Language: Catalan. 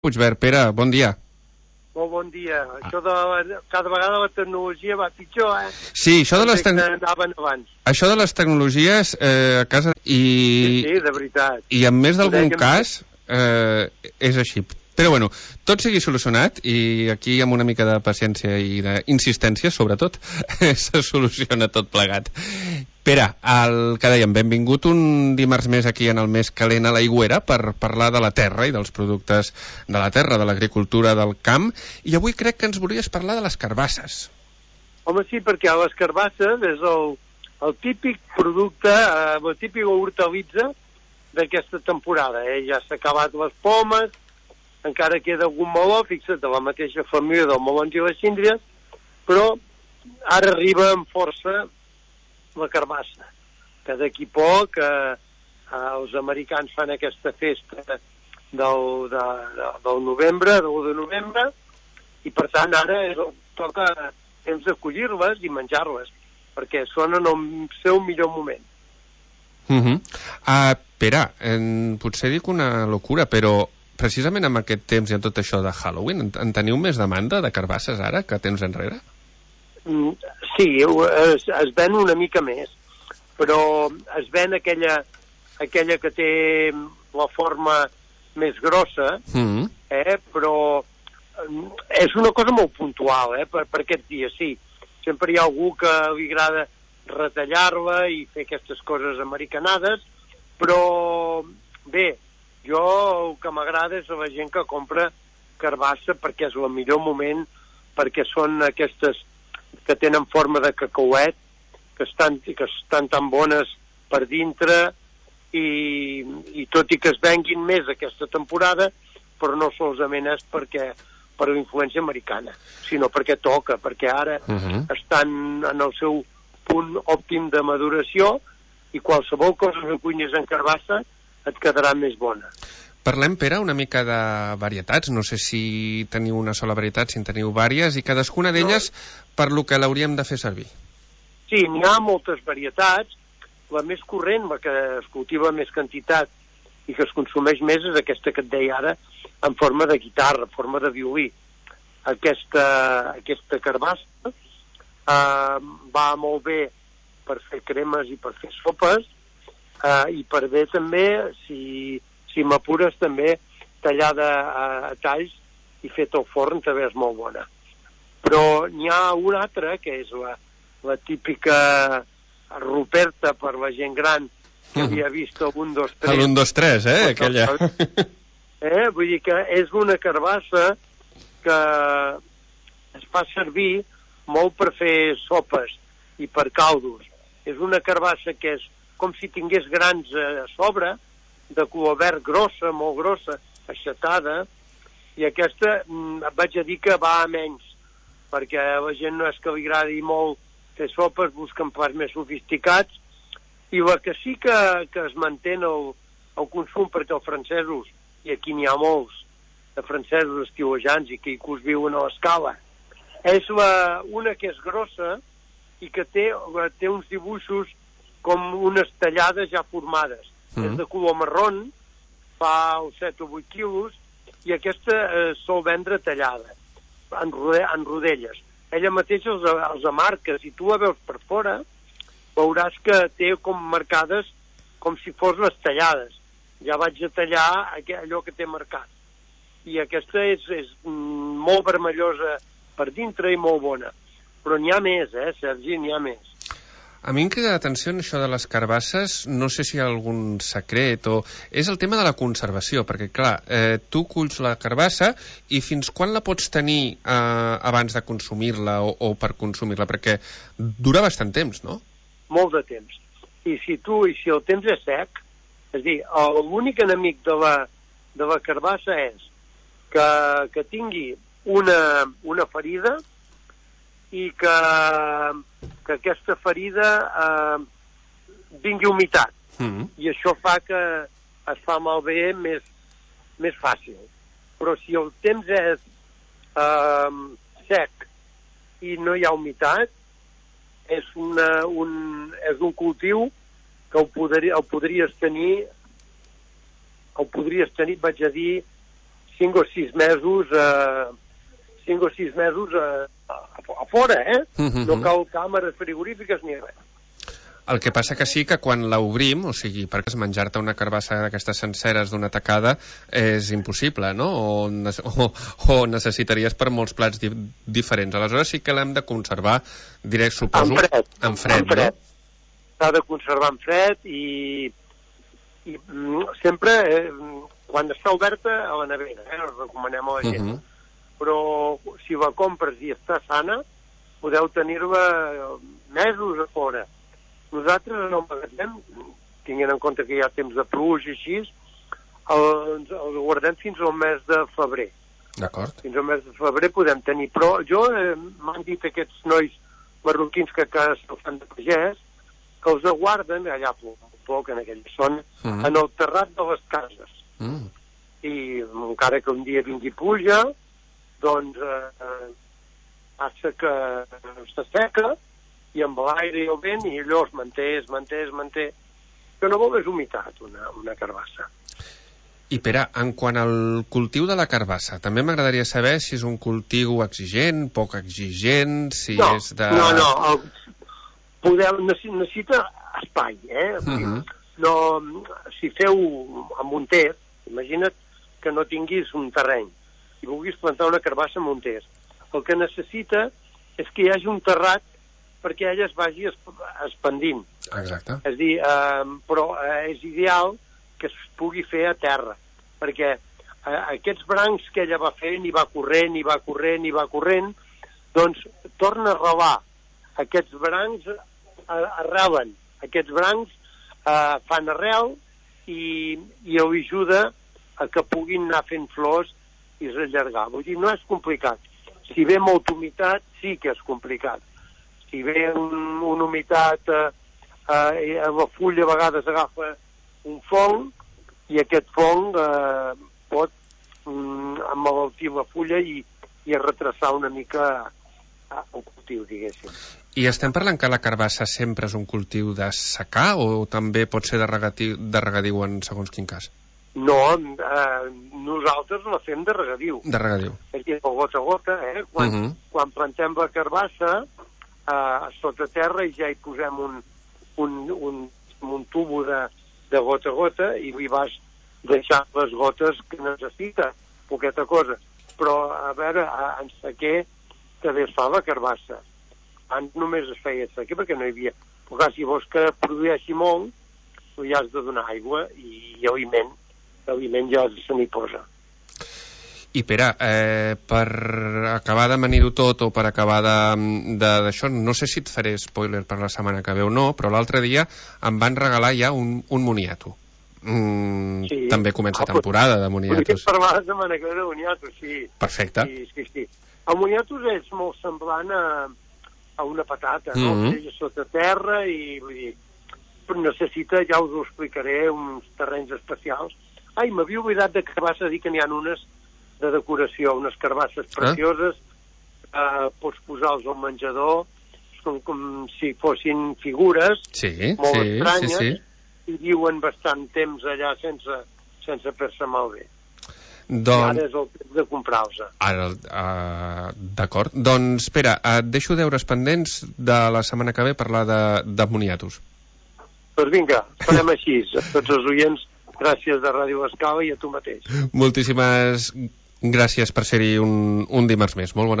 Puigverd, Pere, bon dia. Molt bon dia. Això de cada vegada la tecnologia va pitjor, Sí, això de les anaven abans. Això de les tecnologies a casa Sí, de veritat. I en més d'algun cas és així. Però bueno, tot sigui solucionat i aquí amb una mica de paciència i d'insistència, sobretot, se soluciona tot plegat. Pere, el que dèiem, benvingut un dimarts més aquí en el Més Calent a l'Aigüera per parlar de la terra i dels productes de la terra, de l'agricultura del camp, i avui crec que ens volies parlar de les carbasses. Home, sí, perquè les carbasses és el típic producte, la típica hortalitza d'aquesta temporada. Ja s'ha acabat les pomes, encara queda algun meló, fixa't, de la mateixa família del melons i les síndries, però ara arriba amb força la carbassa, que d'aquí poc els americans fan aquesta festa del novembre, de l'1 de novembre, i per tant ara toca temps de collir-les i menjar-les, perquè són en el seu millor moment. Pere, potser dic una locura, però precisament amb aquest temps i amb tot això de Halloween, en teniu més demanda de carbasses ara que temps enrere? Sí, es ven una mica més, però es ven aquella que té la forma més grossa, però és una cosa molt puntual, per aquests dies, sí. Sempre hi ha algú que li agrada retallar-la i fer aquestes coses americanades, però bé, jo el que m'agrada és la gent que compra carbassa perquè és el millor moment, perquè són aquestes que tenen forma de cacauet, que estan tan bones per dintre, i tot i que es venguin més aquesta temporada, però no solament és per la influència americana, sinó perquè toca, perquè ara estan en el seu punt òptim de maduració i qualsevol cosa que cuines en carbassa et quedarà més bona. Parlem, Pere, una mica de varietats. No sé si teniu una sola varietat, si en teniu vàries, i cadascuna d'elles per lo que l'hauríem de fer servir. Sí, n'hi ha moltes varietats. La més corrent, la que es cultiva més quantitat i que es consumeix més, és aquesta que et deia ara, en forma de guitarra, en forma de violí. Aquesta carbassa va molt bé per fer cremes i per fer sopes, i per bé també, si m'apures, també tallada a talls i feta al forn també és molt bona. Però n'hi ha una altra, que és la típica Ruperta per la gent gran, que havia vist el 1, 2, 3. El 1, 2, 3, aquella. Vull dir que és una carbassa que es fa servir molt per fer sopes i per caldos. És una carbassa que és com si tingués grans a sobre, de color verd, grossa, molt grossa, aixetada, i aquesta vaig a dir que va a menys, perquè la gent no és que li agradi molt fer sopes, busquen plats més sofisticats, i la que sí que es manté el consum, perquè els francesos, i aquí n'hi ha molts, de francesos estiuejants i que viuen a l'escala, és una que és grossa i que té uns dibuixos com unes tallades ja formades. És de color marrón, fa uns 7 o 8 quilos, i aquesta sol vendre tallada, en rodelles. Ella mateixa els amarca. Si tu la veus per fora, veuràs que té com marcades com si fos les tallades. Ja vaig a tallar allò que té marcat. I aquesta és molt vermellosa per dintre i molt bona. Però n'hi ha més, Sergi, n'hi ha més. A mi em crida l'atenció en això de les carbasses, no sé si hi ha algun secret o... És el tema de la conservació, perquè, clar, tu culls la carbassa i fins quan la pots tenir abans de consumir-la o per consumir-la? Perquè dura bastant temps, no? Molt de temps. I si el temps és sec, és a dir, l'únic enemic de la carbassa és que tingui una ferida i que aquesta ferida vingui humitat. I això fa que es fa malbé més fàcil. Però si el temps és sec i no hi ha humitat, és un cultiu que el podries tenir, vaig a dir, 5 o 6 mesos a fora, no cal càmeres frigorífiques ni res. El que passa que sí que quan l'obrim, o sigui, perquè menjar-te una carbassa d'aquestes senceres d'una tacada és impossible, no? O necessitaries per molts plats diferents. Aleshores sí que l'hem de conservar, direct, suposo, en fred, no? S'ha de conservar en fred i sempre quan està oberta a la nevera, ho recomanem a la gent. Però si la compres i està sana, podeu tenir-la mesos a fora. Nosaltres en el magatzem, tinguent en compte que hi ha temps de pluja i així, el guardem fins al mes de febrer. D'acord. Fins al mes de febrer podem tenir. Però m'han dit aquests nois marroquins que se'l fan de pagès, que els guarden, allà poc en aquella zona, en el terrat de les cases. I encara que un dia vingui pluja, doncs passa que s'asseca, i amb l'aire i el vent, i allò es manté, que no vol és humitat, una carbassa. I Pere, en quant al cultiu de la carbassa, també m'agradaria saber si és un cultiu exigent, poc exigent, si és de... No, necessita espai, si feu amb un test, imagina't que no tinguis un terreny i vulguis plantar una carbassa amb un test. El que necessita és que hi hagi un terrat perquè ella es vagi expandint. Exacte. És dir, però és ideal que es pugui fer a terra, perquè aquests brancs que ella va fent, i va corrent, doncs torna a arrelar. Aquests brancs arrelen, aquests brancs fan arrel i ajuda a que puguin anar fent flors i s'allargar. Vull dir, no és complicat. Si ve molta humitat, sí que és complicat. Si ve una humitat, la fulla a vegades agafa un fong i aquest fong pot emmalaltir la fulla i retrasar una mica el cultiu, diguéssim. I estem parlant que la carbassa sempre és un cultiu de secà o també pot ser de regadiu en segons quin cas? No, nosaltres la fem de regadiu. De regadiu. És a dir, gota a gota, quan plantem la carbassa sota terra i ja hi posem un tubo de gota a gota i li vas deixant les gotes que necessita, poqueta cosa. Però, a veure, en sequer també es fa la carbassa. Abans només es feia sequer perquè no hi havia. Però si vols que produeixi molt, hi has de donar aigua i l'aliment ja se n'hi posa. I Pere, per acabar d'amanir-ho tot o per acabar d'això, no sé si et faré spoiler per la setmana que ve o no, però l'altre dia em van regalar ja un moniato. També comença temporada de moniatos. Podries parlar la setmana que ve de moniatos, sí. Perfecte. Sí. El moniatos és molt semblant a una patata, no? És sota terra i vull dir, necessita, ja us ho explicaré, uns terrenys especials. M'havia oblidat de carbassa, dir que n'hi ha unes de decoració, unes carbasses precioses, pots posar-los al menjador, són com si fossin figures molt estranyes, i viuen bastant temps allà sense fer-se malbé. Ara és el temps de comprar-los. D'acord. Doncs, Pere, et deixo deures pendents de la setmana que ve parlar de moniatos. Doncs vinga, farem així. A tots els oients, gràcies de Ràdio Escala i a tu mateix. Moltíssimes gràcies per ser-hi un dimarts més. Molt bona